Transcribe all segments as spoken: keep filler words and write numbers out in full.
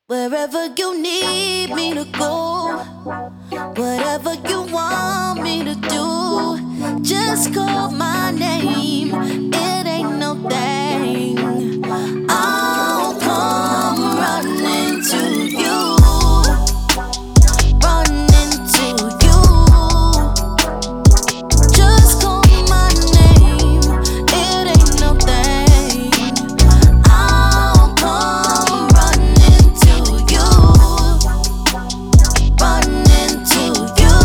Wherever you need me to go, whatever you want me to do, just call my name. It ain't no thing. I'll come running to you, running to you. Just call my name. It ain't no thing. I'll come running to you, running to you,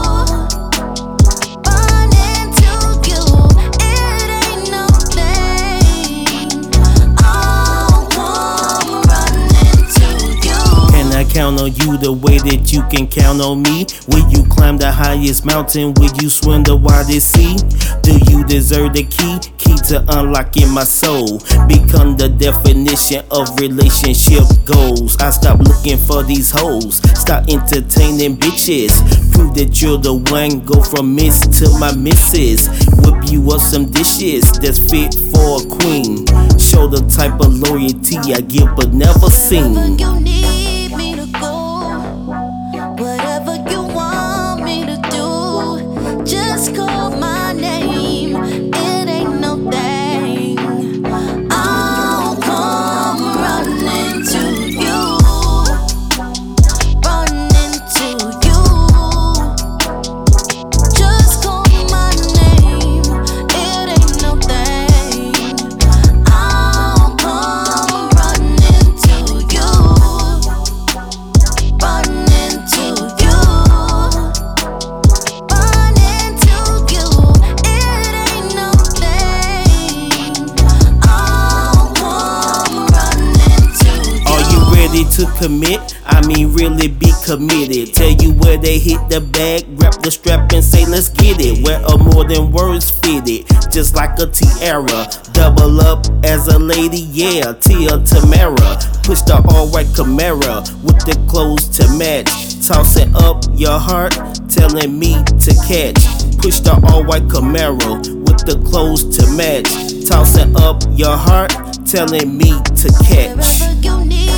running to you. It ain't no thing. I'll come running to you. Can I count on you the way that you can count on me? Will you climb the highest mountain? Will you swim the widest sea? Do you deserve the key? Key to unlocking my soul. Become the definition of relationship goals. I stop looking for these hoes. Stop entertaining bitches. Prove that you're the one. Go from miss to my missus. Whip you up some dishes that's fit for a queen. Show the type of loyalty I give but never seen. Wherever you need me to go, whatever you want me to do, just call my name. It ain't no thing. I'll come running to you, running to you. Just call my name. It ain't no thing. I'll come running to you, running to you, running to you. It ain't no thing. I'll come running to you. Are you ready to commit? I mean really be committed. Tell you where they hit the bag, grab the strap and say let's get it. Where are more than words fitted, just like a tiara. Double up as a lady, yeah, Tia Tamara. Push the all-white Camaro with the clothes to match. Tossing up your heart, telling me to catch. Push the all-white Camaro with the clothes to match. Tossing up your heart, telling me to catch. Wherever you need